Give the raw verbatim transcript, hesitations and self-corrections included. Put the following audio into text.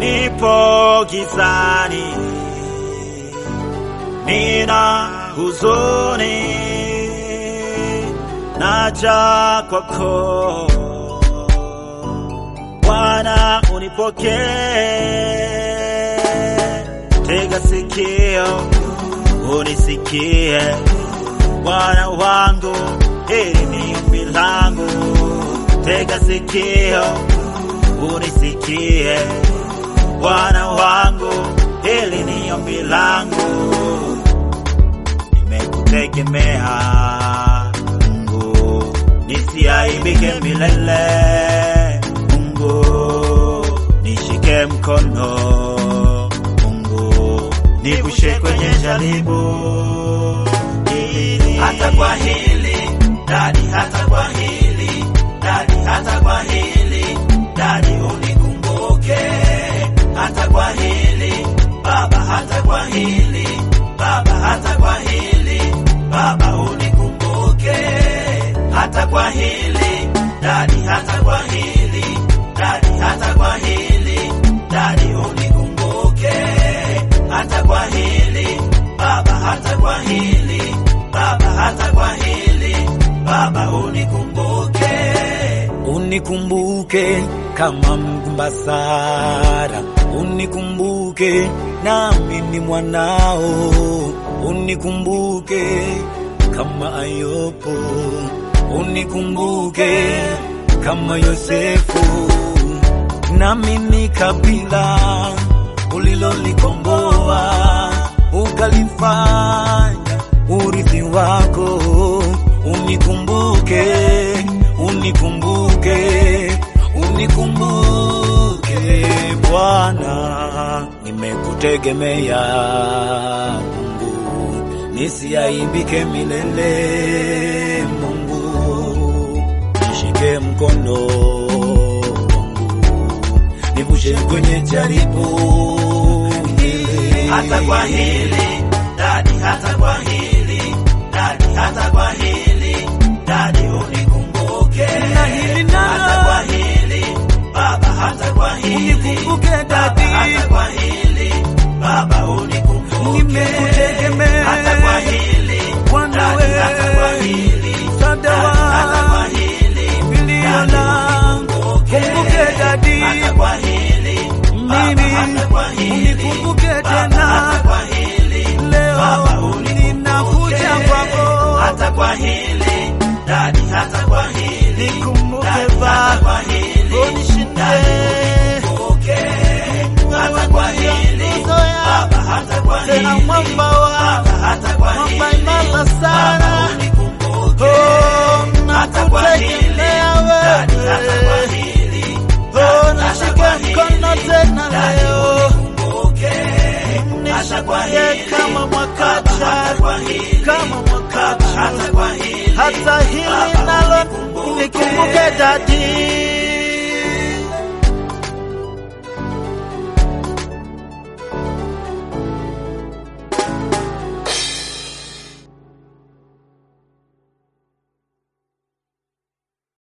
nipo gizani, nina huzuni, naja kwako Bwana unipokee. Tega sikio unisikie Bwana wangu, hili ni ombi langu. Tega sikio unisikie Bwana wangu, hili ni ombi langu. Nimekutegemea Mungu, nisiaibike milele. Mungu nishike mkono, Mungu nivushe kwenye jaribu. Hata kwa hili Daddy, hata kwa hili Daddy, hata kwa hili Daddy unikumbuke. Hata kwa hili Baba, hata kwa hili Baba, hata kwa hili Baba unikumbuke. Hata kwa hili Daddy, hata kwa hili Daddy, hata kwa hili Daddy unikumbuke. Hata kwa hili Baba, hata kwa hili Baba, hata kwa hili Baba unikumbuke. Unikumbuke kama mgumba Sara, unikumbuke nami ni mwanao. Unikumbuke kama Ayubu, unikumbuke kama Yosefu. Nami ni kabila ulilolikomboa, ukalifanya urithi wako. Unikumbuke, unikumbuke, unikumbuke Bwana, nimekutegemea Mungu, nisiaibike milele. Mungu nishike mkono wangu, nivushe kwenye jaribu. Hata kwa hili Daddy, hata kwa hili Daddy, hata kwa hili Daddy unikumbuke. Hata kwa hili Baba, hata kwa hili unikumbuke Daddy, hata kwa hili Baba unikumbuke. Nimekutegemea hata kwa hili Daddy, hata kwa hili Sadawa, hata kwa hili biliona kumbuke Daddy. Hata kwa hili mimi unikumbuke tena. Hata kwa hili leo ninakuja kwako. Hata kwa hili Daddy, hata kwa hili nikumbuke Baba, hata kwa hili unishinde. Hata kwa hili Baba, hata kwa hili tena mwamba wa hata kwa hili mwamba imara sana. unikumbuke. Hata kwa hili Daddy, hata kwa hili oh, nishike mkono tena leo. Nishike kama mwakacha, kama mwakacha. Hata kwa hili hata hili nalo unikumbuke Daddy.